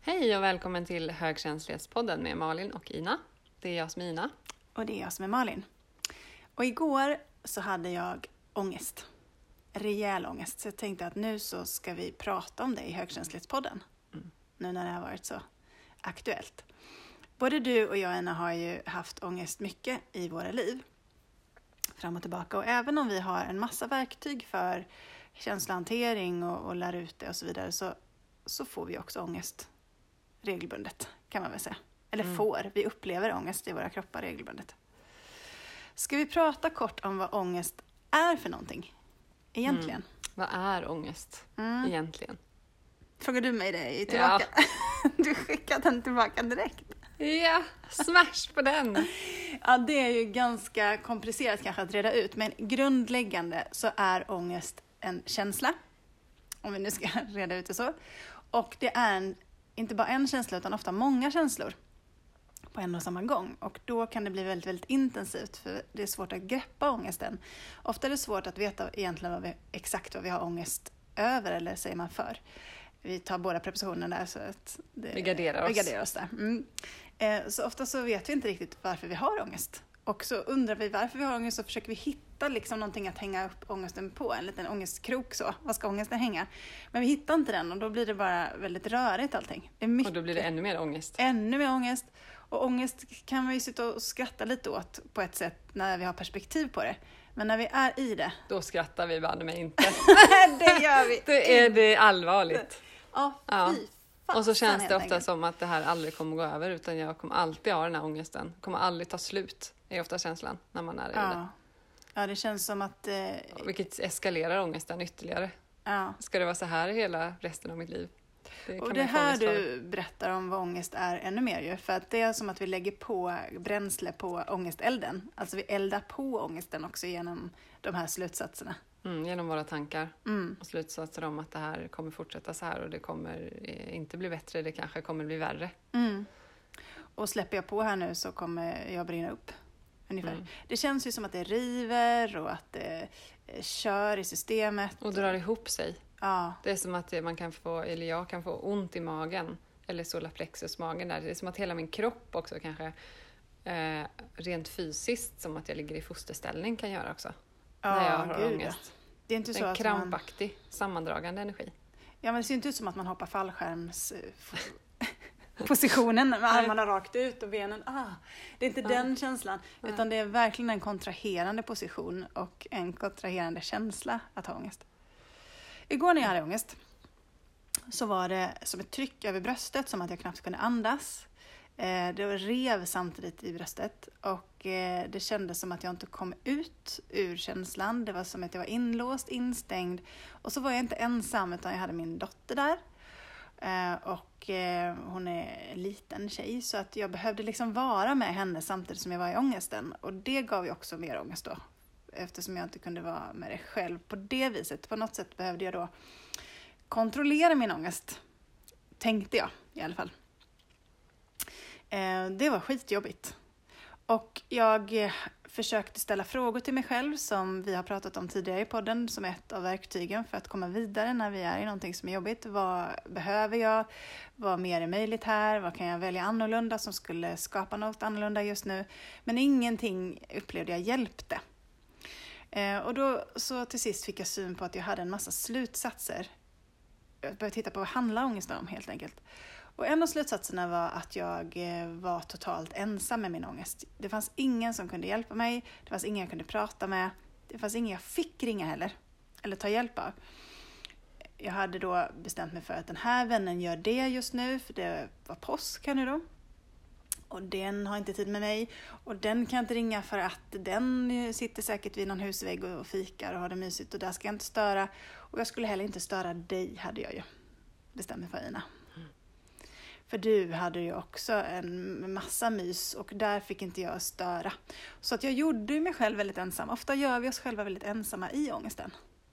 Hej och välkommen till Högkänslighetspodden med Malin och Ina. Det är jag som är Ina. Och det är jag som är Malin. Och igår så hade jag ångest. Rejäl ångest. Så jag tänkte att nu så ska vi prata om det i Högkänslighetspodden. Nu när det har varit så aktuellt. Både du och jag, Ina, har ju haft ångest mycket i våra liv. Fram och tillbaka. Och även om vi har en massa verktyg för känslohantering och lär ut det och så vidare. Så får vi också ångest regelbundet, kan man väl säga. Eller vi upplever ångest i våra kroppar regelbundet. Ska vi prata kort om vad ångest är för någonting egentligen? Vad är ångest egentligen? Frågar du mig det tillbaka? Ja. Du skickade den tillbaka direkt. Ja, smash på den! Ja, det är ju ganska komplicerat kanske att reda ut. Men grundläggande så är ångest en känsla. Om vi nu ska reda ut det så. Och det är inte bara en känsla utan ofta många känslor på en och samma gång. Och då kan det bli väldigt, väldigt intensivt, för det är svårt att greppa ångesten. Ofta är det svårt att veta egentligen exakt vad vi har ångest över, eller säger man för. Vi tar båda prepositionerna där så att vi garderar oss där. Så ofta så vet vi inte riktigt varför vi har ångest. Och så undrar vi varför vi har ångest, så försöker vi hitta liksom någonting att hänga upp ångesten på. En liten ångestkrok så. Vad ska ångesten hänga? Men vi hittar inte den och då blir det bara väldigt rörigt allting. Det är mycket, och då blir det ännu mer ångest. Ännu mer ångest. Och ångest kan man ju sitta och skratta lite åt på ett sätt när vi har perspektiv på det. Men när vi är i det... Då skrattar vi banne mig inte. Det gör vi. Då är det allvarligt. Ja, fy. Och så känns det ofta som att det här aldrig kommer gå över, utan jag kommer alltid ha den här ångesten. Kommer aldrig ta slut, är ofta känslan när man är i det. Ja, det känns som att... Vilket eskalerar ångesten ytterligare. Ja. Ska det vara så här hela resten av mitt liv? Och det här du berättar om vad ångest är ännu mer ju. För att det är som att vi lägger på bränsle på ångestelden. Alltså vi eldar på ångesten också genom de här slutsatserna. Genom våra tankar och slutsatser om att det här kommer fortsätta så här och det kommer inte bli bättre, det kanske kommer bli värre. Och släpper jag på här nu så kommer jag brinna upp ungefär. Det känns ju som att det river och att det kör i systemet. Och drar ihop sig. Ja. Det är som att man kan få, eller jag kan få ont i magen eller solarplexusmagen där. Det är som att hela min kropp också kanske rent fysiskt, som att jag ligger i fosterställning, kan göra också. När jag har ångest. Det är inte så en att krampaktig, sammandragande energi. Ja, men det ser inte ut som att man hoppar fallskärmspositionen med armarna rakt ut och benen. Det är inte den känslan, utan det är verkligen en kontraherande position och en kontraherande känsla att ha ångest. Igår när jag hade ångest så var det som ett tryck över bröstet, som att jag knappt kunde andas. Det rev samtidigt i bröstet och det kändes som att jag inte kom ut ur känslan. Det var som att jag var inlåst, instängd. Och så var jag inte ensam, utan jag hade min dotter där. Och hon är en liten tjej, så att jag behövde liksom vara med henne samtidigt som jag var i ångesten. Och det gav ju också mer ångest då, eftersom jag inte kunde vara med det själv på det viset. På något sätt behövde jag då kontrollera min ångest, tänkte jag i alla fall. Det var skitjobbigt. Och jag försökte ställa frågor till mig själv, som vi har pratat om tidigare i podden, som ett av verktygen för att komma vidare när vi är i någonting som är jobbigt. Vad behöver jag? Vad mer är möjligt här? Vad kan jag välja annorlunda som skulle skapa något annorlunda just nu? Men ingenting upplevde jag hjälpte. Och då så till sist fick jag syn på att jag hade en massa slutsatser. Jag började titta på vad handlar ångesten om helt enkelt. Och en av slutsatserna var att jag var totalt ensam med min ångest. Det fanns ingen som kunde hjälpa mig. Det fanns ingen jag kunde prata med. Det fanns ingen jag fick ringa heller. Eller ta hjälp av. Jag hade då bestämt mig för att den här vännen gör det just nu. För det var påsk här nu då. Och den har inte tid med mig. Och den kan jag inte ringa för att den sitter säkert vid någon husvägg och fikar och har det mysigt. Och där ska jag inte störa. Och jag skulle heller inte störa dig, hade jag ju bestämt mig för, Ina. För du hade ju också en massa mys och där fick inte jag störa. Så att jag gjorde mig själv väldigt ensam. Ofta gör vi oss själva väldigt ensamma i ångesten.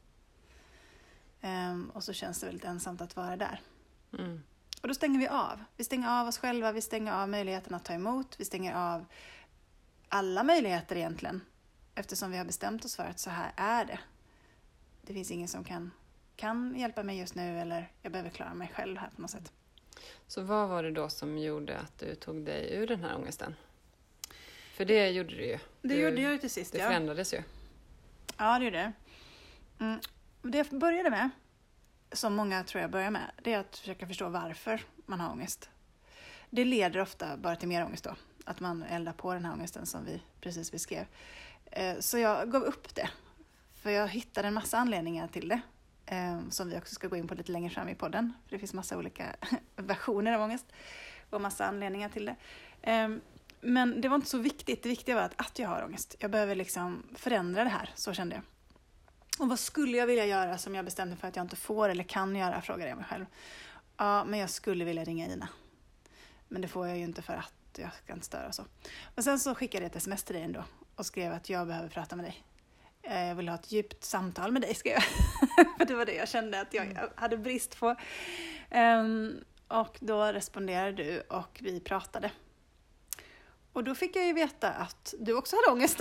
Och så känns det väldigt ensamt att vara där. Och då stänger vi av. Vi stänger av oss själva, vi stänger av möjligheten att ta emot. Vi stänger av alla möjligheter egentligen. Eftersom vi har bestämt oss för att så här är det. Det finns ingen som kan hjälpa mig just nu, eller jag behöver klara mig själv här på något sätt. Så vad var det då som gjorde att du tog dig ur den här ångesten? För det gjorde du ju. Det gjorde jag ju till sist, Det ja. förändrades ju. Ja, det gjorde det. Det jag började med, som många tror jag börjar med, det är att försöka förstå varför man har ångest. Det leder ofta bara till mer ångest då. Att man eldar på den här ångesten som vi precis beskrev. Så jag gav upp det. För jag hittade en massa anledningar till det. Som vi också ska gå in på lite längre fram i podden. För det finns massa olika versioner av ångest. Och massa anledningar till det. Men det var inte så viktigt. Det viktiga var att jag har ångest. Jag behöver liksom förändra det här. Så kände jag. Och vad skulle jag vilja göra som jag bestämde för att jag inte får eller kan göra, frågade jag mig själv. Ja, men jag skulle vilja ringa Ina. Men det får jag ju inte för att jag ska inte störa så. Och sen så skickade jag ett sms till dig ändå. Och skrev att jag behöver prata med dig. Jag vill ha ett djupt samtal med dig, skrev jag. För det var det jag kände att jag hade brist på. Och då responderade du och vi pratade. Och då fick jag ju veta att du också hade ångest.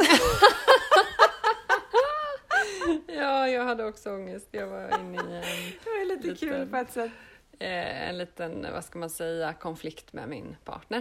Ja, jag hade också ångest. Jag var inne i det var lite kul på ett sätt. En liten, vad ska man säga, konflikt med min partner.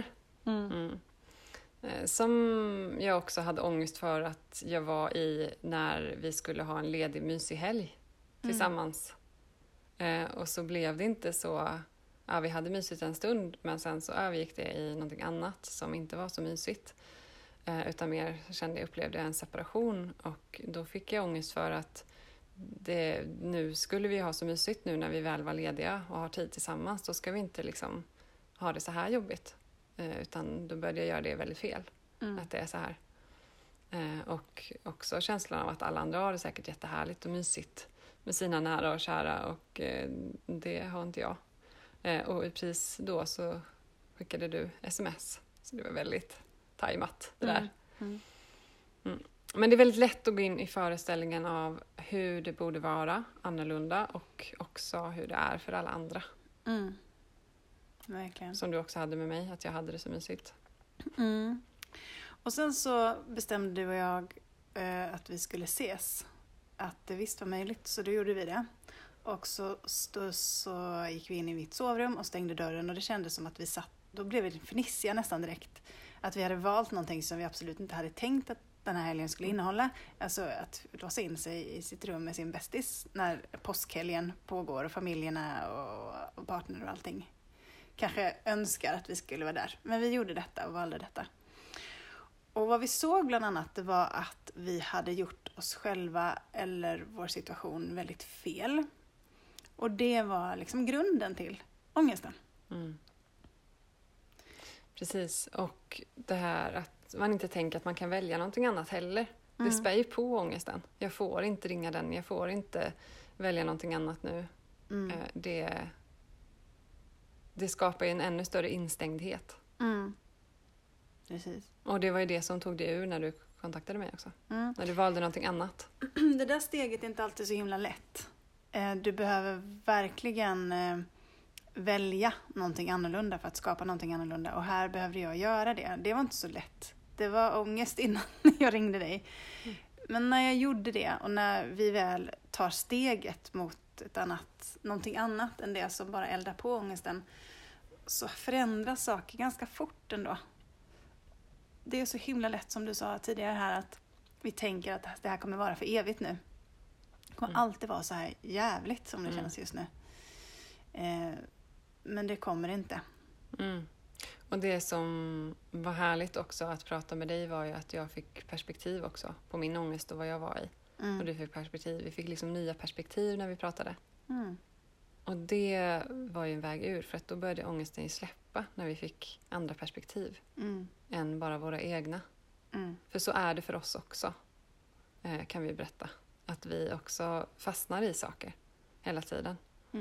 Som jag också hade ångest för att jag var i när vi skulle ha en ledig mysig helg tillsammans. Och så blev det inte så. Ja, vi hade mysigt en stund, men sen så övergick det i någonting annat som inte var så mysigt. Utan mer upplevde jag en separation, och då fick jag ångest för att nu skulle vi ha så mysigt nu när vi väl var lediga och har tid tillsammans. Då ska vi inte liksom ha det så här jobbigt. Utan då började jag göra det väldigt fel. Att det är så här. Och också känslan av att alla andra har det säkert jättehärligt och mysigt med sina nära och kära, och det har inte jag. Och precis då så skickade du sms. Så det var väldigt tajmat det där. Men det är väldigt lätt att gå in i föreställningen av hur det borde vara annorlunda, och också hur det är för alla andra. Verkligen. Som du också hade med mig, att jag hade det så mysigt. Och sen så bestämde du och jag att vi skulle ses. Att det visst var möjligt, så då gjorde vi det. Och så gick vi in i mitt sovrum och stängde dörren, och det kändes som att vi satt, då blev vi fnissiga nästan direkt. Att vi hade valt någonting som vi absolut inte hade tänkt att den här helgen skulle innehålla. Alltså att låsa in sig i sitt rum med sin bästis när påskhelgen pågår och familjerna och partner och allting kanske önskar att vi skulle vara där. Men vi gjorde detta och valde detta. Och vad vi såg bland annat, det var att vi hade gjort oss själva eller vår situation väldigt fel. Och det var liksom grunden till ångesten. Precis, och det här att man inte tänker att man kan välja någonting annat heller. Det spär ju på ångesten. Jag får inte ringa den, jag får inte välja någonting annat nu. Det skapar ju en ännu större instängdhet. Precis. Och det var ju det som tog dig ur när du kontaktade mig också. När du valde någonting annat. Det där steget är inte alltid så himla lätt. Du behöver verkligen välja någonting annorlunda för att skapa någonting annorlunda. Och här behövde jag göra det. Det var inte så lätt. Det var ångest innan jag ringde dig. Men när jag gjorde det, och när vi väl tar steget mot någonting annat än det som bara eldar på ångesten, så förändras saker ganska fort ändå. Det är så himla lätt, som du sa tidigare här, att vi tänker att det här kommer vara för evigt nu. Det kommer alltid vara så här jävligt som det känns just nu. Men det kommer inte. Och det som var härligt också att prata med dig var ju att jag fick perspektiv också på min ångest och vad jag var i. Och du fick perspektiv. Vi fick liksom nya perspektiv när vi pratade. Och det var ju en väg ur, för att då började ångesten släppa när vi fick andra perspektiv än bara våra egna. För så är det för oss också, kan vi berätta. Att vi också fastnar i saker hela tiden.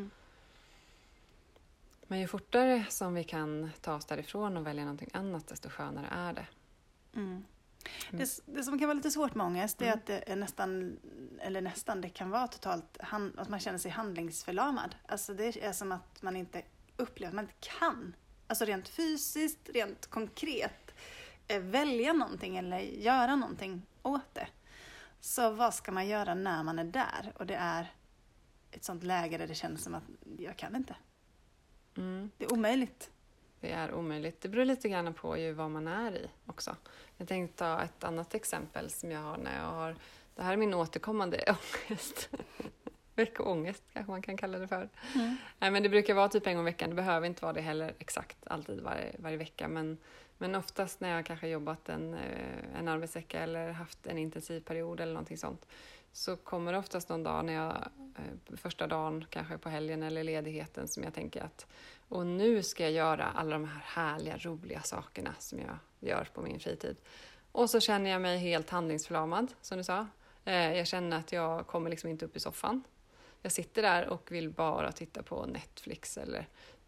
Men ju fortare som vi kan ta oss därifrån och välja någonting annat, desto skönare är det. Det som kan vara lite svårt med ångest är att det är nästan, det kan vara totalt att man känner sig handlingsförlamad. Alltså det är som att man inte upplever att man inte kan. Alltså rent fysiskt, rent konkret välja någonting eller göra någonting åt det. Så vad ska man göra när man är där? Och det är ett sånt läge där det känns som att jag kan inte. Det är omöjligt. Det är omöjligt. Det beror lite grann på ju vad man är i också. Jag tänkte ta ett annat exempel som jag har när jag har... Det här är min återkommande ångest. Veckoångest kanske man kan kalla det för. Nej, men det brukar vara typ en gång i veckan. Det behöver inte vara det heller exakt alltid varje vecka. Men oftast när jag kanske jobbat en arbetsvecka eller haft en intensiv period eller någonting sånt, så kommer det oftast någon dag när jag, första dagen kanske på helgen eller ledigheten, som jag tänker att och nu ska jag göra alla de här härliga, roliga sakerna som jag gör på min fritid. Och så känner jag mig helt handlingsförlamad, som du sa. Jag känner att jag kommer liksom inte upp i soffan. Jag sitter där och vill bara titta på Netflix eller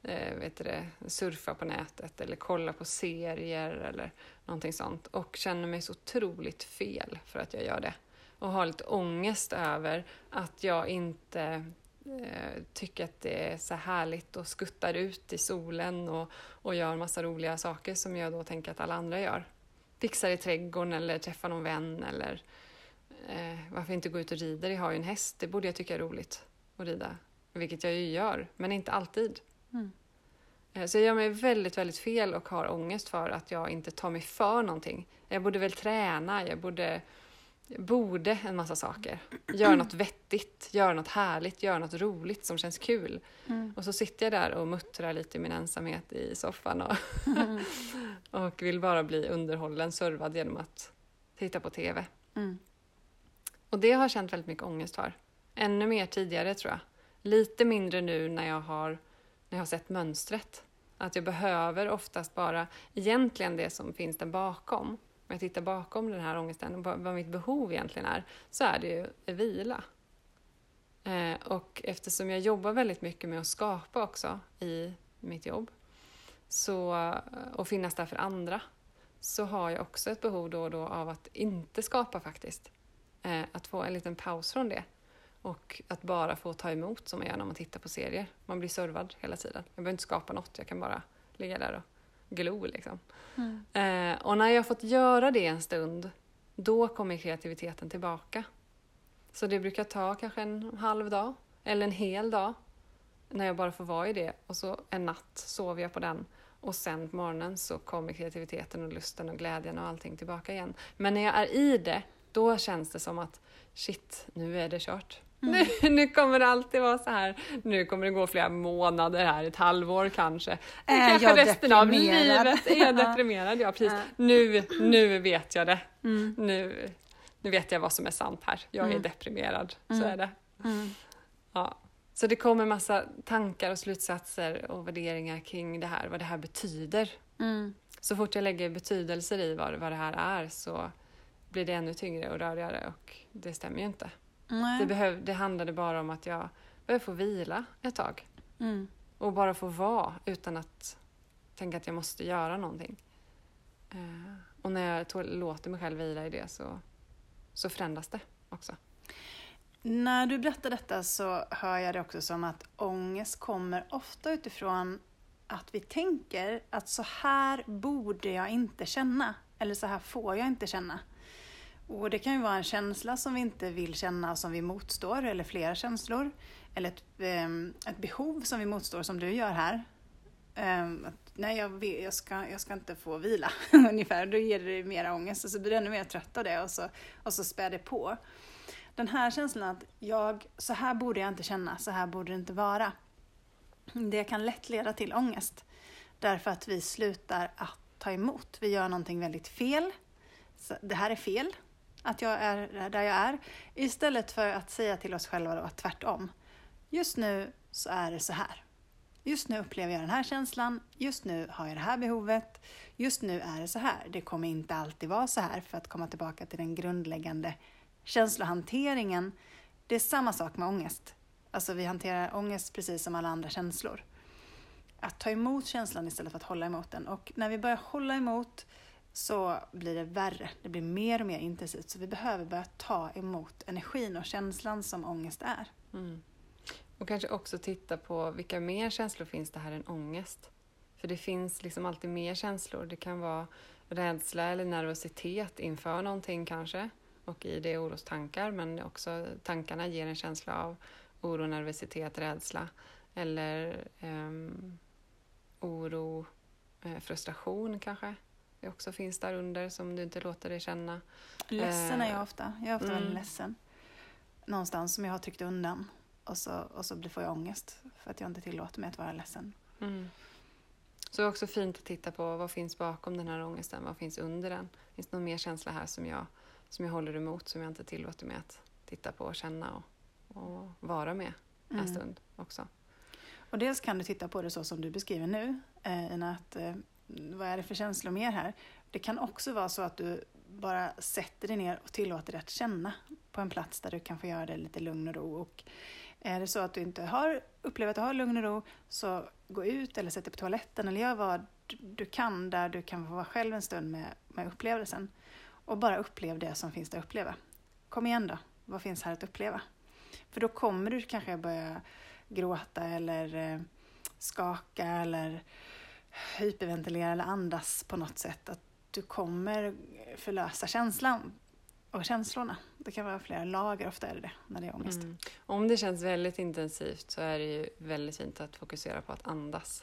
surfa på nätet eller kolla på serier eller någonting sånt. Och känner mig så otroligt fel för att jag gör det. Och har lite ångest över att jag inte tycker att det är så härligt och skuttar ut i solen och gör massa roliga saker som jag då tänker att alla andra gör. Fixar i trädgården eller träffar någon vän eller varför inte gå ut och rider? Jag har ju en häst, det borde jag tycka är roligt att rida. Vilket jag ju gör, men inte alltid. Så jag gör mig väldigt, väldigt fel och har ångest för att jag inte tar mig för någonting. Jag borde väl träna, jag borde en massa saker. Göra något vettigt, göra något härligt, göra något roligt som känns kul. Och så sitter jag där och muttrar lite i min ensamhet i soffan och vill bara bli underhållen, servad genom att titta på tv. Och det har jag känt väldigt mycket ångest för. Ännu mer tidigare tror jag. Lite mindre nu när jag har sett mönstret. Att jag behöver oftast bara egentligen det som finns där bakom. Om jag tittar bakom den här ångesten och vad mitt behov egentligen är, så är det ju vila. Och eftersom jag jobbar väldigt mycket med att skapa också i mitt jobb och finnas där för andra, så har jag också ett behov då och då av att inte skapa faktiskt. Att få en liten paus från det. Och att bara få ta emot som man gör när man tittar på serier. Man blir servad hela tiden. Jag behöver inte skapa något, jag kan bara ligga där och glo liksom. Och när jag har fått göra det en stund, då kommer kreativiteten tillbaka. Så det brukar ta kanske en halv dag eller en hel dag när jag bara får vara i det. Och så en natt sover jag på den. Och sen på morgonen så kommer kreativiteten och lusten och glädjen och allting tillbaka igen. Men när jag är i det, då känns det som att shit, nu är det kört. Nu kommer det alltid vara så här. Nu kommer det gå flera månader här, ett halvår kanske. Kanske jag resten av deprimerad? livet är jag deprimerad. Ja, precis. Nu vet jag det. Nu vet jag vad som är sant här. Jag är deprimerad. Så är det. Ja. Så det kommer massa tankar och slutsatser och värderingar kring det här. Vad det här betyder. Så fort jag lägger betydelser i vad det här är, så blir det ännu tyngre och rörigare. Och det stämmer ju inte. Det handlade bara om att jag behöver få vila ett tag. Och bara få vara utan att tänka att jag måste göra någonting. Och när jag låter mig själv vila i det, så förändras det också. När du berättar detta så hör jag det också som att ångest kommer ofta utifrån att vi tänker att så här borde jag inte känna. Eller så här får jag inte känna. Och det kan ju vara en känsla som vi inte vill känna och som vi motstår, eller flera känslor. Eller ett behov som vi motstår, som du gör här. Nej, jag ska inte få vila ungefär. Då ger det mer ångest och så blir du ännu mer trött av det och så spär det på. Den här känslan att så här borde jag inte känna, så här borde det inte vara. Det kan lätt leda till ångest. Därför att vi slutar att ta emot. Vi gör någonting väldigt fel. Så det här är fel. Att jag är där jag är. Istället för att säga till oss själva då att tvärtom. Just nu så är det så här. Just nu upplever jag den här känslan. Just nu har jag det här behovet. Just nu är det så här. Det kommer inte alltid vara så här, för att komma tillbaka till den grundläggande känslohanteringen. Det är samma sak med ångest. Alltså vi hanterar ångest precis som alla andra känslor. Att ta emot känslan istället för att hålla emot den. Och när vi börjar hålla emot så blir det värre. Det blir mer och mer intensivt. Så vi behöver börja ta emot energin och känslan som ångest är. Och kanske också titta på vilka mer känslor finns det här än ångest. För det finns liksom alltid mer känslor. Det kan vara rädsla eller nervositet inför någonting kanske. Och i det orostankar, men också tankarna ger en känsla av oro, nervositet, rädsla. Eller oro, frustration kanske. Det också finns där under som du inte låter dig känna. Ledsen är jag ofta. Jag är ofta väldigt ledsen. Någonstans som jag har tryckt undan. Och så får jag ångest för att jag inte tillåter mig att vara ledsen. Mm. Så det är också fint att titta på vad finns bakom den här ångesten. Vad finns under den? Finns det någon mer känsla här som jag håller emot, som jag inte tillåter mig att titta på och känna och vara med en stund också. Och dels kan du titta på det så som du beskriver nu, att vad är det för känslor mer här? Det kan också vara så att du bara sätter dig ner och tillåter dig att känna på en plats där du kan få göra det lite lugn och ro. Och är det så att du inte upplever att du har lugn och ro, så gå ut eller sätt dig på toaletten eller gör vad du kan där du kan få vara själv en stund med upplevelsen. Och bara upplev det som finns där att uppleva. Kom igen då, vad finns här att uppleva? För då kommer du kanske börja gråta eller skaka eller hyperventilera eller andas på något sätt. Att du kommer förlösa känslan och känslorna. Det kan vara flera lager, ofta är det när det är ångest. Om det känns väldigt intensivt så är det ju väldigt fint att fokusera på att andas.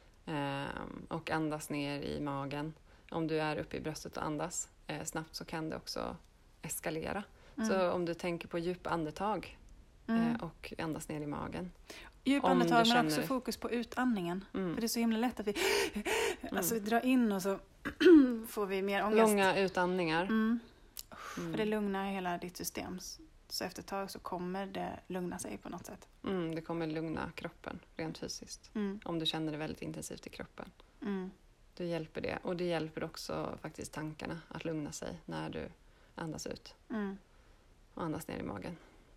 Och andas ner i magen. Om du är uppe i bröstet och andas snabbt så kan det också eskalera. Så om du tänker på djupa andetag och andas ner i magen. Djupa andetag men också fokus på utandningen. För det är så himla lätt att vi drar in och så får vi mer ångest. Långa utandningar. För det lugnar hela ditt system. Så efter ett tag så kommer det lugna sig på något sätt. Det kommer lugna kroppen rent fysiskt. Om du känner det väldigt intensivt i kroppen. Då hjälper det. Och det hjälper också faktiskt tankarna att lugna sig när du andas ut. Och andas ner i magen.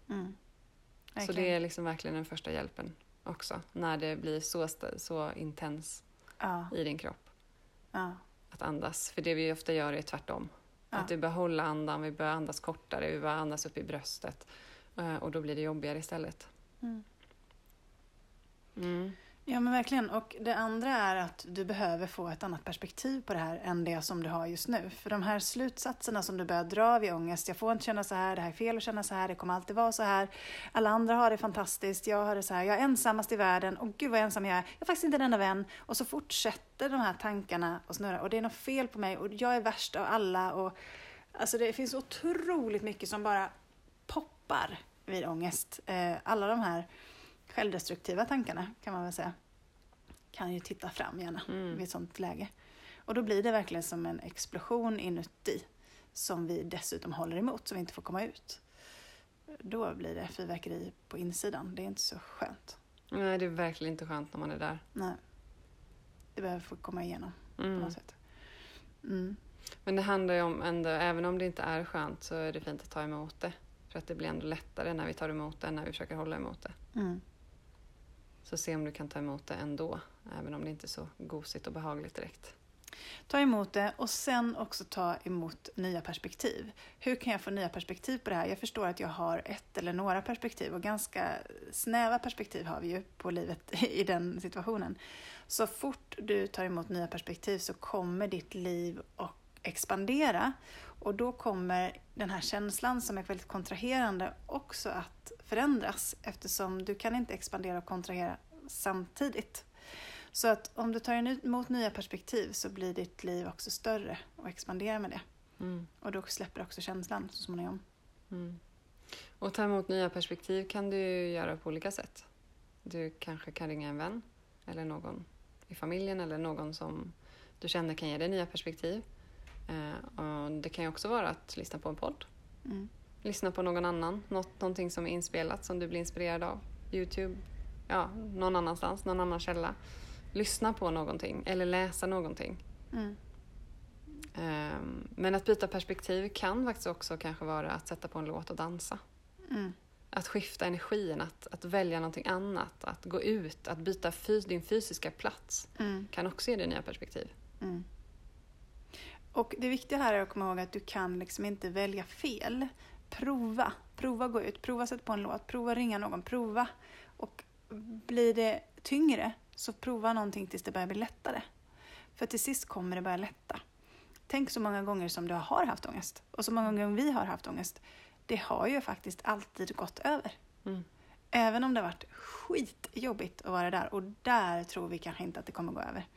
Så det är liksom verkligen den första hjälpen också. När det blir så intens i din kropp. Att andas. För det vi ofta gör är tvärtom. Att vi börjar hålla andan, vi börjar andas kortare, vi börjar andas upp i bröstet. Och då blir det jobbigare istället. Ja men verkligen. Och det andra är att du behöver få ett annat perspektiv på det här än det som du har just nu. För de här slutsatserna som du börjar dra vid ångest, jag får inte känna så här, det här är fel att känna så här, det kommer alltid vara så här. Alla andra har det fantastiskt, jag har det så här, jag är ensammast i världen, och gud vad ensam jag är faktiskt inte en enda vän. Och så fortsätter de här tankarna att snurra, och det är något fel på mig, och jag är värst av alla. Och, alltså det finns otroligt mycket som bara poppar vid ångest. Alla de här självdestruktiva tankarna kan man väl säga kan ju titta fram gärna vid ett sånt läge. Och då blir det verkligen som en explosion inuti som vi dessutom håller emot så vi inte får komma ut. Då blir det fyrverkeri på insidan. Det är inte så skönt. Nej, det är verkligen inte skönt när man är där. Nej. Det behöver få komma igenom på något sätt. Men det handlar ju om ändå, även om det inte är skönt så är det fint att ta emot det. För att det blir ändå lättare när vi tar emot det än när vi försöker hålla emot det. Så se om du kan ta emot det ändå. Även om det inte är så gosigt och behagligt direkt. Ta emot det och sen också ta emot nya perspektiv. Hur kan jag få nya perspektiv på det här? Jag förstår att jag har ett eller några perspektiv. Och ganska snäva perspektiv har vi ju på livet i den situationen. Så fort du tar emot nya perspektiv så kommer ditt liv att expandera. Och då kommer den här känslan som är väldigt kontraherande också att förändras. Eftersom du kan inte expandera och kontrahera samtidigt. Så att om du tar emot nya perspektiv så blir ditt liv också större och expanderar med det. Och då släpper också känslan så småningom. Och ta emot nya perspektiv kan du göra på olika sätt. Du kanske kan ringa en vän eller någon i familjen eller någon som du känner kan ge dig nya perspektiv. Och det kan ju också vara att lyssna på en podd. Lyssna på någon annan. Någonting som är inspelat som du blir inspirerad av. YouTube. Ja, någon annanstans. Någon annan källa. Lyssna på någonting. Eller läsa någonting. Men att byta perspektiv kan faktiskt också kanske vara att sätta på en låt och dansa. Att skifta energin. Att välja någonting annat. Att gå ut. Att byta din fysiska plats. Kan också ge dig nya perspektiv. Och det viktiga här är att komma ihåg att du kan liksom inte välja fel. Prova gå ut, prova sätta på en låt, prova ringa någon, prova. Och blir det tyngre så prova någonting tills det börjar bli lättare. För till sist kommer det börja lätta. Tänk så många gånger som du har haft ångest. Och så många gånger vi har haft ångest. Det har ju faktiskt alltid gått över. Även om det har varit skitjobbigt att vara där. Och där tror vi kanske inte att det kommer gå över.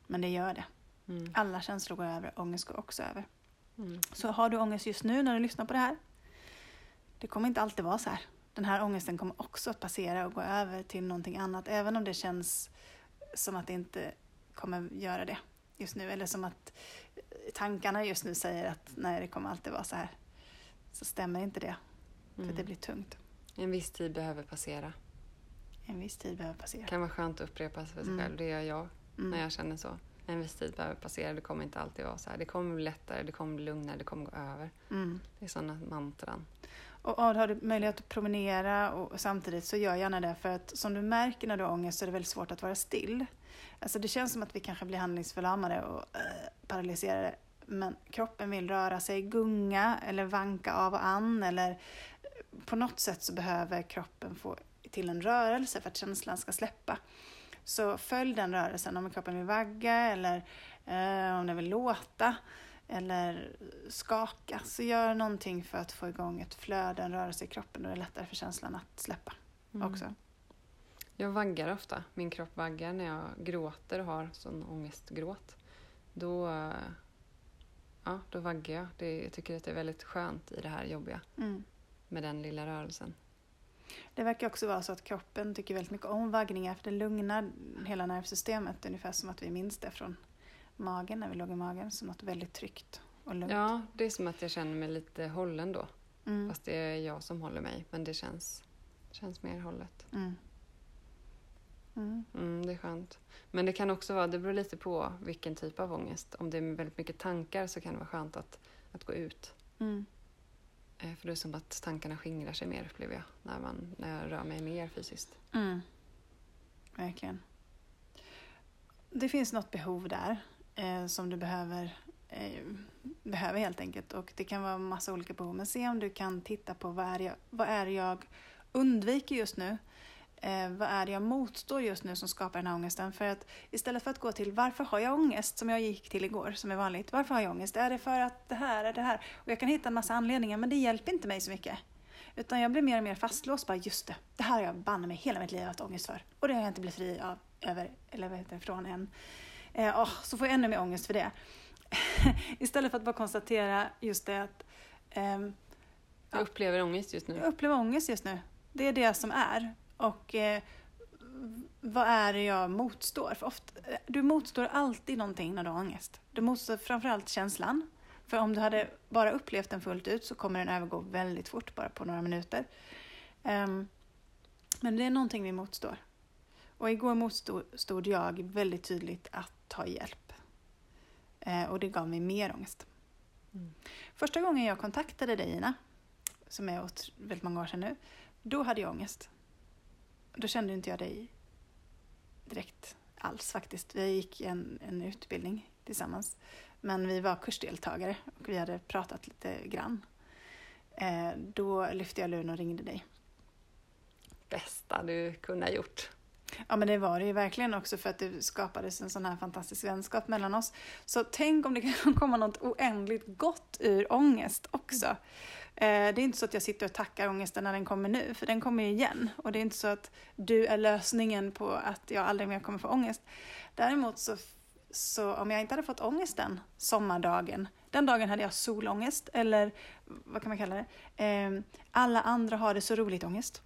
Men det gör det. Mm. Alla känslor går över, ångest går också över. Mm. Så har du ångest just nu när du lyssnar på det här, det kommer inte alltid vara så här. Den här ångesten kommer också att passera och gå över till någonting annat, även om det känns som att det inte kommer göra det just nu, eller som att tankarna just nu säger att nej, det kommer alltid vara så här. Så stämmer inte det, för det blir tungt. En viss tid behöver passera. En viss tid behöver passera. Det kan vara skönt att upprepa för sig själv. Det gör jag när jag känner så. En viss tid behöver passera. Det kommer inte alltid vara så här. Det kommer bli lättare, det kommer bli lugnare, det kommer gå över. Det är sådana mantran. Och har du möjlighet att promenera och samtidigt så gör gärna det. För att som du märker när du har ångest så är det väldigt svårt att vara still. Alltså det känns som att vi kanske blir handlingsförlamade och paralyserade. Men kroppen vill röra sig, gunga eller vanka av och an. Eller på något sätt så behöver kroppen få till en rörelse för att känslan ska släppa. Så följ den rörelsen om kroppen vill vagga eller om den vill låta eller skaka. Så gör någonting för att få igång ett flöde, en rörelse i kroppen, och det är lättare för känslan att släppa också. Jag vaggar ofta. Min kropp vaggar när jag gråter och har sån ångestgråt. Då vaggar jag. Jag tycker att det är väldigt skönt i det här jobbiga med den lilla rörelsen. Det verkar också vara så att kroppen tycker väldigt mycket om vaggningar, för det lugnar hela nervsystemet, ungefär som att vi minns det från magen, när vi låg i magen, som något väldigt tryggt och lugnt. Ja, det är som att jag känner mig lite hållen då. Fast det är jag som håller mig, men det känns mer hållet. Det är skönt. Men det kan också vara, det beror lite på vilken typ av ångest. Om det är väldigt mycket tankar så kan det vara skönt att gå ut. För det är som att tankarna skingrar sig mer, upplever jag, när jag rör mig mer fysiskt. Verkligen. Det finns något behov där som du behöver helt enkelt. Och det kan vara en massa olika behov. Men se om du kan titta på vad är jag undviker just nu. Vad är det jag motstår just nu som skapar den här ångesten? För att istället för att gå till varför har jag ångest, som jag gick till igår, som är vanligt. Varför har jag ångest? Är det för att det här är det här? Och jag kan hitta en massa anledningar, men det hjälper inte mig så mycket. Utan jag blir mer och mer fastlåst. Bara just det här har jag banne mig hela mitt liv haft ångest för. Och det har jag inte blivit fri från än. Så får jag ännu mer ångest för det. Istället för att bara konstatera just det att jag upplever ångest just nu. Jag upplever ångest just nu. Det är det som är. Och vad är det jag motstår? För du motstår alltid någonting när du har ångest. Du motstår framförallt känslan. För om du hade bara upplevt den fullt ut så kommer den övergå väldigt fort, bara på några minuter. Men det är någonting vi motstår. Och igår motstod jag väldigt tydligt att ta hjälp. Och det gav mig mer ångest. Första gången jag kontaktade dig, Ina, som är väldigt många år sedan nu, då hade jag ångest. Då kände inte jag dig direkt alls faktiskt. Vi gick en utbildning tillsammans. Men vi var kursdeltagare och vi hade pratat lite grann. Då lyfte jag luren och ringde dig. Bästa du kunde ha gjort. Ja, men det var det ju verkligen också, för att det skapades en sån här fantastisk vänskap mellan oss. Så tänk om det kan komma något oändligt gott ur ångest också. Det är inte så att jag sitter och tackar ångesten när den kommer nu, för den kommer ju igen. Och det är inte så att du är lösningen på att jag aldrig mer kommer få ångest. Däremot så om jag inte hade fått ångesten sommardagen, den dagen hade jag solångest, eller vad kan man kalla det? Alla andra har det så roligt ångest.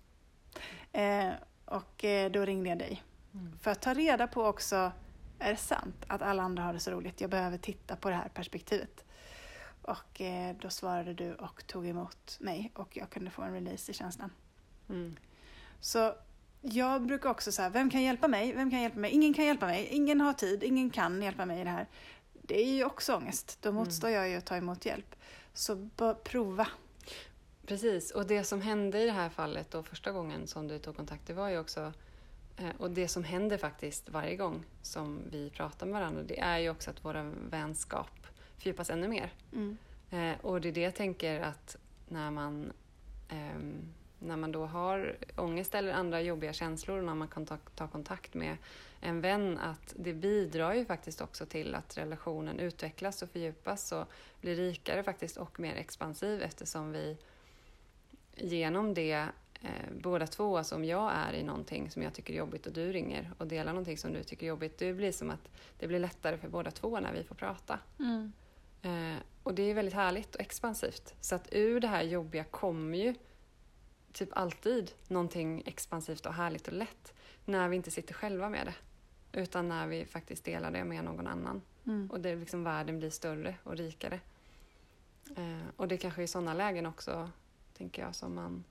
Och då ringde jag dig. För att ta reda på också, är det sant att alla andra har det så roligt? Jag behöver titta på det här perspektivet. Och då svarade du och tog emot mig. Och jag kunde få en release i känslan. Så jag brukar också säga, vem kan hjälpa mig? Vem kan hjälpa mig? Ingen kan hjälpa mig. Ingen har tid. Ingen kan hjälpa mig i det här. Det är ju också ångest. Då motstår jag ju att ta emot hjälp. Så prova. Precis, och det som hände i det här fallet då, första gången som du tog kontakt, det var ju också, och det som händer faktiskt varje gång som vi pratar med varandra, det är ju också att våra vänskap fördjupas ännu mer. Och det är det jag tänker, att när man då har ångest eller andra jobbiga känslor, och när man kan ta kontakt med en vän, att det bidrar ju faktiskt också till att relationen utvecklas och fördjupas och blir rikare faktiskt och mer expansiv, eftersom vi genom det båda två, alltså om jag är i någonting som jag tycker är jobbigt och du ringer och delar någonting som du tycker är jobbigt, det blir som att det blir lättare för båda två när vi får prata. Och det är väldigt härligt och expansivt. Så att ur det här jobbiga kommer ju typ alltid någonting expansivt och härligt och lätt när vi inte sitter själva med det. Utan när vi faktiskt delar det med någon annan. Och det liksom världen blir större och rikare. Och det kanske är i sådana lägen också, tänker jag, som man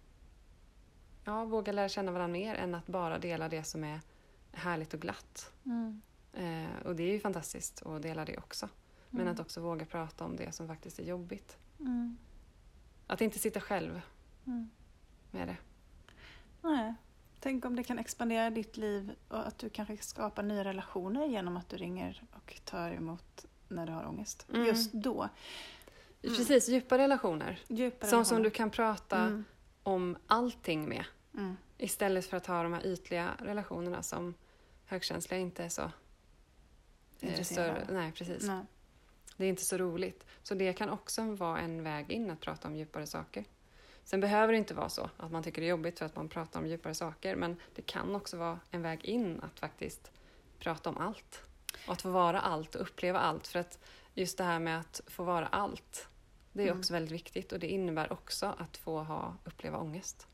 vågar lära känna varandra mer än att bara dela det som är härligt och glatt. Och det är ju fantastiskt att dela det också. Men att också våga prata om det som faktiskt är jobbigt. Att inte sitta själv med det. Nej. Tänk om det kan expandera ditt liv och att du kanske skapar nya relationer genom att du ringer och tar emot när du har ångest. Just då. Precis, djupa relationer. Som du kan prata om allting med. Istället för att ha de här ytliga relationerna som högkänsliga inte är så intresserade. Nej, precis. Nej. Det är inte så roligt. Så det kan också vara en väg in att prata om djupare saker. Sen behöver det inte vara så att man tycker det är jobbigt för att man pratar om djupare saker. Men det kan också vara en väg in att faktiskt prata om allt. Och att få vara allt och uppleva allt. För att just det här med att få vara allt, det är också väldigt viktigt. Och det innebär också att få uppleva ångest.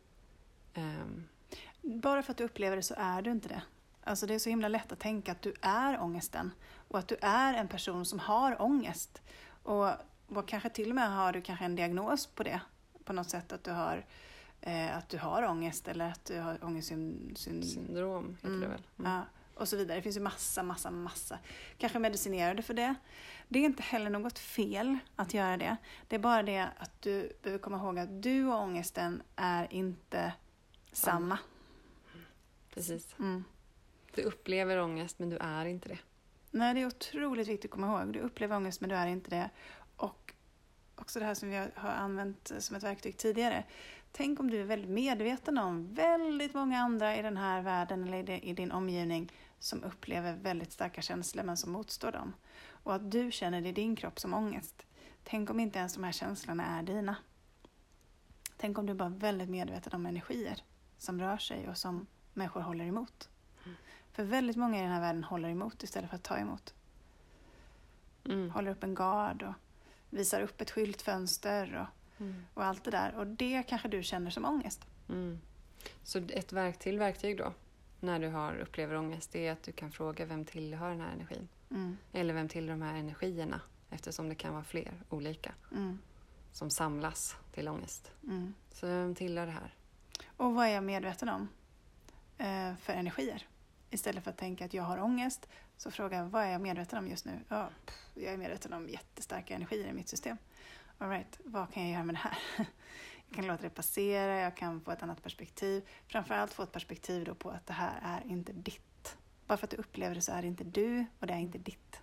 Bara för att du upplever det så är du inte det. Alltså det är så himla lätt att tänka att du är ångesten. Och att du är en person som har ångest. Och kanske till och med har du kanske en diagnos på det. På något sätt att du har ångest eller att du har syndrom heter det väl. Ja, och så vidare. Det finns ju massa. Kanske medicinerade för det. Det är inte heller något fel att göra det. Det är bara det att du behöver komma ihåg att du och ångesten är inte samma. Precis. Du upplever ångest men du är inte det. Nej, det är otroligt viktigt att komma ihåg. Du upplever ångest men du är inte det. Och också det här som vi har använt som ett verktyg tidigare. Tänk om du är väldigt medveten om väldigt många andra i den här världen eller i din omgivning som upplever väldigt starka känslor men som motstår dem. Och att du känner det i din kropp som ångest. Tänk om inte ens de här känslorna är dina. Tänk om du bara är väldigt medveten om energier som rör sig och som människor håller emot. För väldigt många i den här världen håller emot istället för att ta emot. Håller upp en gard och visar upp ett skyltfönster och allt det där. Och det kanske du känner som ångest. Så ett verktyg då, när du upplever ångest, det är att du kan fråga vem tillhör den här energin. Eller vem tillhör de här energierna, eftersom det kan vara fler olika som samlas till ångest. Så vem tillhör det här? Och vad är jag medveten om för energier? Istället för att tänka att jag har ångest, så frågar jag, vad är jag medveten om just nu? Jag är medveten om jättestarka energier i mitt system. All right, vad kan jag göra med det här? Jag kan låta det passera, jag kan få ett annat perspektiv. Framförallt få ett perspektiv då på att det här är inte ditt. Bara för att du upplever det så är det inte du och det är inte ditt.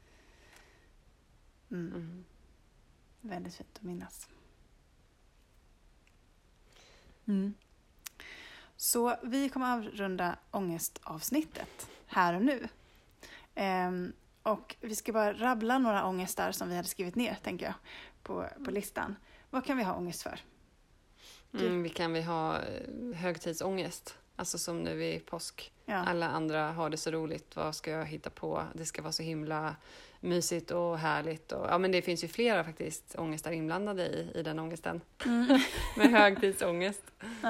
Väldigt fint att minnas. Så vi kommer avrunda ångestavsnittet här och nu. Och vi ska bara rabbla några ångestar som vi hade skrivit ner, tänker jag, på listan. Vad kan vi ha ångest för? Vi kan ha högtidsångest. Alltså som nu i påsk. Ja. Alla andra har det så roligt. Vad ska jag hitta på? Det ska vara så himla mysigt och härligt. Men det finns ju flera faktiskt ångestar inblandade i den ångesten. Med högtidsångest.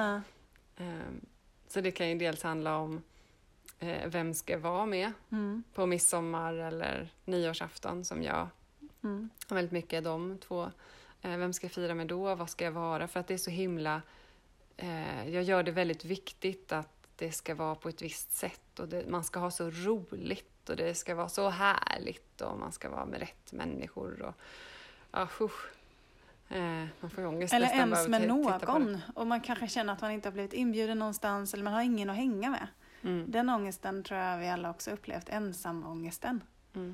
Så det kan ju dels handla om vem ska vara med på midsommar eller nyårsafton, som jag har väldigt mycket de två. Vem ska jag fira med då? Vad ska jag vara? För att det är så himla... jag gör det väldigt viktigt att det ska vara på ett visst sätt. Och man ska ha så roligt och det ska vara så härligt och man ska vara med rätt människor. Man får ångest. Eller ens med någon. Och man kanske känner att man inte har blivit inbjuden någonstans eller man har ingen att hänga med. Den ångesten tror jag vi alla också upplevt, ensamångesten.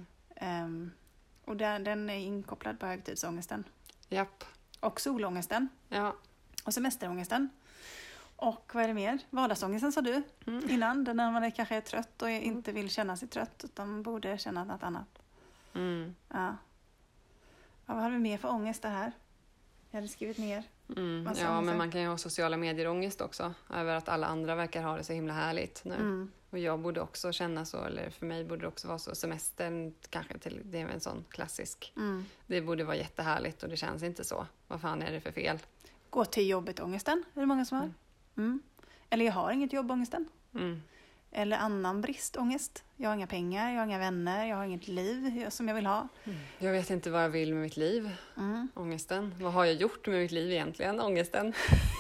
Och den är inkopplad på högtidsångesten. Japp. Och solångesten. Ja. Och semesterångesten. Och vad är det mer? Vardagsångesten sa du innan. Den när man kanske är trött och inte vill känna sig trött utan borde känna något annat. Ja. Vad har vi mer för ångest det här? hade skrivit ner. Ja, men man kan ju ha sociala medier-ångest också. Över att alla andra verkar ha det så himla härligt nu. Och jag borde också känna så, eller för mig borde det också vara så. Semestern kanske, det är en sån klassisk. Det borde vara jättehärligt och det känns inte så. Vad fan är det för fel? Gå till jobbet-ångesten, är det många som har. Eller jag har inget jobb-ångesten. Eller annan bristångest. Jag har inga pengar, jag har inga vänner, jag har inget liv som jag vill ha. Jag vet inte vad jag vill med mitt liv. Ångesten. Vad har jag gjort med mitt liv egentligen? Ångesten.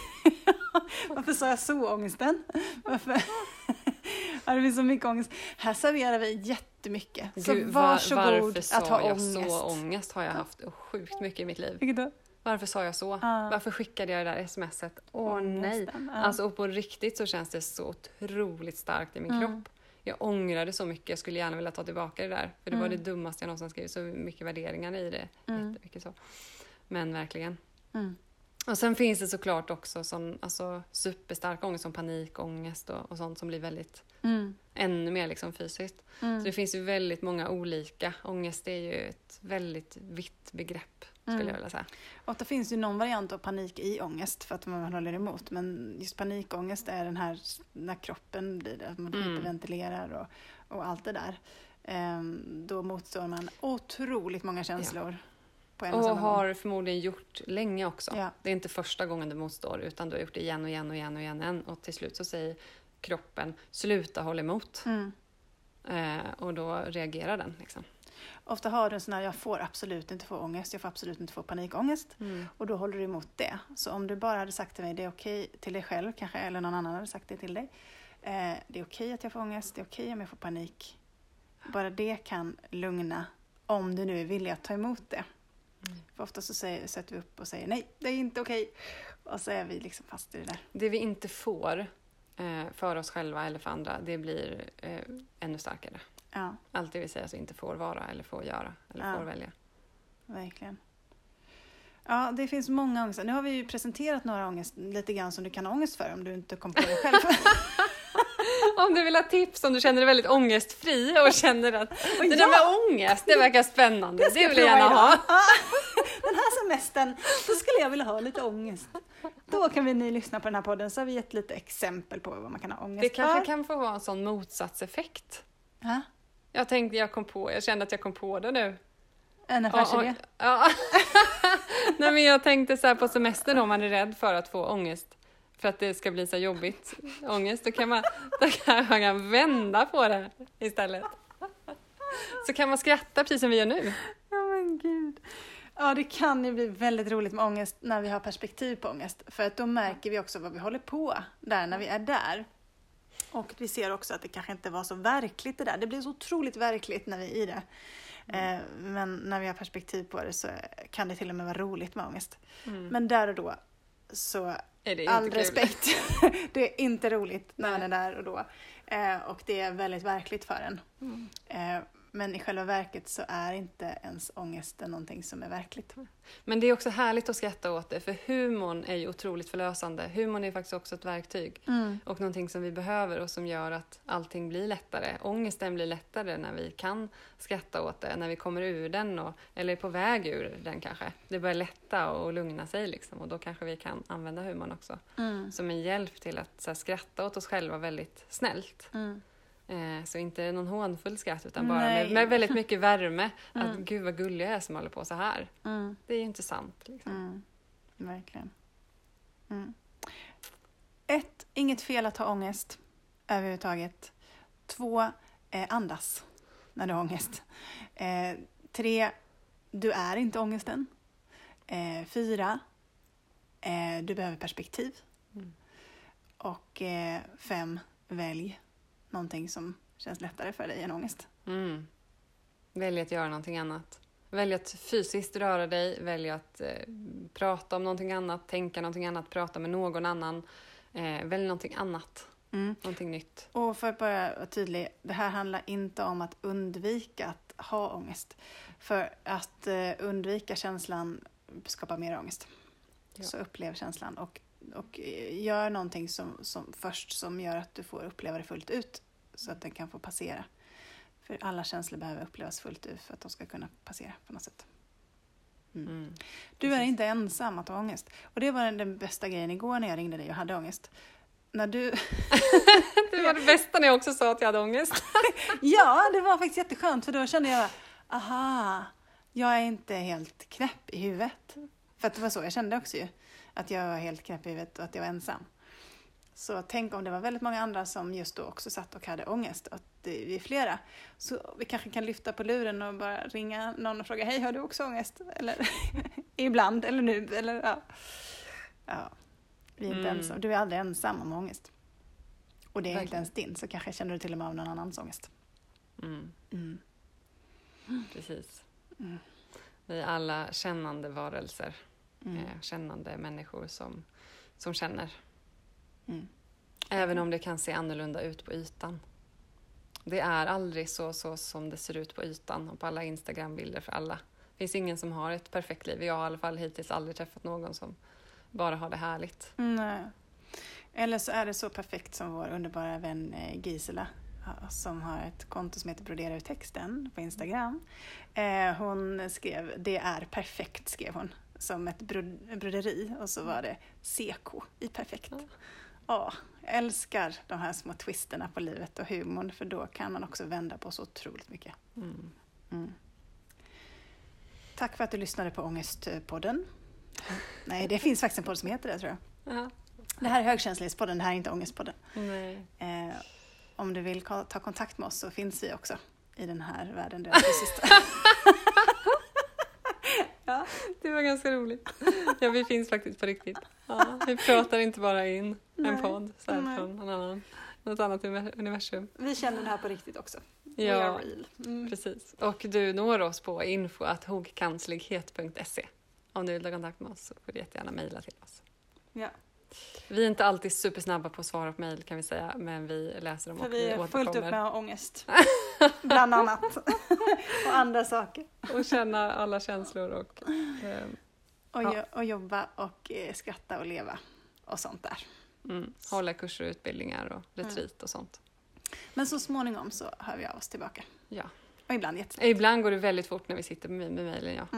Varför sa jag så, ångesten? Varför? Ja, det finns så mycket ångest. Här serverar vi jättemycket. Så varsågod att ha ångest. Varför sa jag så? Ångest har jag haft sjukt mycket i mitt liv. Vilket då? Varför sa jag så? Varför skickade jag det där smset? Nej. Alltså, och på riktigt så känns det så otroligt starkt i min kropp. Jag ångrade så mycket. Jag skulle gärna vilja ta tillbaka det där. För det var det dummaste jag någonsin skrivit. Så mycket värderingar i det. Jättemycket så. Men verkligen. Och sen finns det såklart också superstark ångest som panikångest och sånt som blir väldigt ännu mer liksom fysiskt. Så det finns ju väldigt många olika. Ångest är ju ett väldigt vitt begrepp skulle jag vilja säga. Ofta finns ju någon variant av panik i ångest för att man håller emot. Men just panikångest är den här när kroppen blir det, att man hyperventilerar och allt det där. Då motstår man otroligt många känslor. Och har förmodligen gjort länge också. Ja. Det är inte första gången du motstår utan du har gjort det igen och igen och igen och igen. Och till slut så säger kroppen sluta hålla emot. Och då reagerar den liksom. Ofta har du en sån här, jag får absolut inte få ångest, jag får absolut inte få panikångest. Och då håller du emot det. Så om du bara hade sagt till mig, det är okej till dig själv kanske, eller någon annan hade sagt det till dig. Det är okej att jag får ångest, det är okej om jag får panik. Bara det kan lugna, om du nu är villig att ta emot det. För ofta så sätter vi upp och säger nej, det är inte okej. Och så är vi liksom fast i det där. Det vi inte får för oss själva eller för andra, det blir ännu starkare. Ja. Allt det vi säger så inte får vara eller får göra eller får välja. Verkligen. Ja, det finns många ångester. Nu har vi ju presenterat några ångest lite grann som du kan ha ångest för om du inte kom på det själv. Om du vill ha tips, om du känner dig väldigt ångestfri och känner att det där med ångest, det verkar spännande. Det vill jag gärna ha. Den här semestern, så skulle jag vilja ha lite ångest. Då kan ni lyssna på den här podden, så har vi gett lite exempel på vad man kan ha ångest för. Det kanske kan få vara en sån motsatseffekt. Jag kände att jag kom på det nu. En affärsidé? Ja. Nej, men jag tänkte så här på semestern om man är rädd för att få ångest. För att det ska bli så jobbigt ångest. Då kan man vända på det istället. Så kan man skratta precis som vi gör nu. Ja men gud. Ja, det kan ju bli väldigt roligt med ångest när vi har perspektiv på ångest. För att då märker vi också vad vi håller på där när vi är där. Och vi ser också att det kanske inte var så verkligt det där. Det blir så otroligt verkligt när vi är i det. Men när vi har perspektiv på det så kan det till och med vara roligt med ångest. Men där och då så all respekt. Det är inte roligt när man är där och då. Och det är väldigt verkligt för en. Men i själva verket så är inte ens ångesten någonting som är verkligt. Men det är också härligt att skratta åt det. För humorn är ju otroligt förlösande. Humorn är faktiskt också ett verktyg. Och någonting som vi behöver och som gör att allting blir lättare. Ångesten blir lättare när vi kan skratta åt det. När vi kommer ur den eller är på väg ur den kanske. Det börjar lätta och lugna sig liksom. Och då kanske vi kan använda humorn också. Som en hjälp till att så här, skratta åt oss själva väldigt snällt. Så inte någon hånfull skratt utan bara med väldigt mycket värme. Att gud vad gullig jag är som håller på så här. Det är ju inte sant. Liksom. Verkligen. 1. Inget fel att ha ångest överhuvudtaget. 2. Andas när du har ångest. 3. Du är inte ångesten. 4. Du behöver perspektiv. Och 5. Välj någonting som känns lättare för dig än ångest. Välj att göra någonting annat. Välj att fysiskt röra dig. Välj att prata om någonting annat. Tänka någonting annat. Prata med någon annan. Välj någonting annat. Någonting nytt. Och för att bara vara tydlig. Det här handlar inte om att undvika att ha ångest. För att undvika känslan skapar mer ångest. Ja. Så upplev känslan. Och gör någonting som gör att du får uppleva det fullt ut. Så att den kan få passera. För alla känslor behöver upplevas fullt ut för att de ska kunna passera på något sätt. Du är inte ensam att ha ångest. Och det var den bästa grejen igår när jag ringde dig och hade ångest. När du... Det var det bästa när jag också sa att jag hade ångest. Ja, det var faktiskt jätteskönt. För då kände jag, aha, jag är inte helt knäpp i huvudet. För att det var så jag kände också ju. Att jag var helt knäpp i huvudet och att jag var ensam. Så tänk om det var väldigt många andra som just då också satt och hade ångest. Att vi är flera. Så vi kanske kan lyfta på luren och bara ringa någon och fråga, hej, har du också ångest? Eller ibland, eller nu, eller ja. Vi är inte ensam. Du är aldrig ensam om ångest. Och det är inte ens din, så kanske känner du till och med av någon annans ångest. Precis. Vi är alla kännande varelser. Kännande människor som känner. Även om det kan se annorlunda ut på ytan. Det är aldrig så som det ser ut på ytan och på alla Instagram-bilder för alla. Det finns ingen som har ett perfekt liv. Jag har i alla fall hittills aldrig träffat någon som bara har det härligt. Nej. Eller så är det så perfekt som vår underbara vän Gisela, som har ett konto som heter Brodera ut texten på Instagram. Hon skrev, det är perfekt, skrev hon, som ett broderi, och så var det CK i perfekt. Jag älskar de här små twisterna på livet och humorn, för då kan man också vända på så otroligt mycket. Tack för att du lyssnade på Ångestpodden. Nej, det finns faktiskt en podd som heter det, tror jag. Ja. Det här är Högkänslighetspodden, det här är inte Ångestpodden. Nej. Om du vill ta kontakt med oss så finns vi också i den här världen. Det Ja, det var ganska roligt. Ja, vi finns faktiskt på riktigt. Ja, vi pratar inte bara in en podd så här från något annat universum. Vi känner det här på riktigt också. Ja, precis. Och du når oss på info@hogkanslighet.se. Om du vill ta kontakt med oss så får du jättegärna mejla till oss. Ja. Vi är inte alltid supersnabba på att svara på mejl, kan vi säga, men vi läser dem och vi återkommer. För vi är fullt upp med ångest, bland annat. Och andra saker. Och känna alla känslor och jobba och skratta och leva och sånt där. Hålla kurser och utbildningar och retreat och sånt. Men så småningom så hör vi av oss tillbaka. Ja. Och ibland jättesnabbt. Ibland går det väldigt fort när vi sitter med mejlen, ja.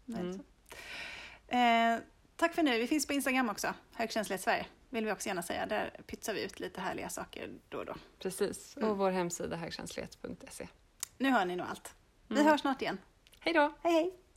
Tack för nu. Vi finns på Instagram också. Högkänslighet Sverige vill vi också gärna säga. Där pytsar vi ut lite härliga saker då och då. Precis. Och vår hemsida högkänslighet.se. Nu hör ni nog allt. Vi hörs snart igen. Hej då! Hej hej!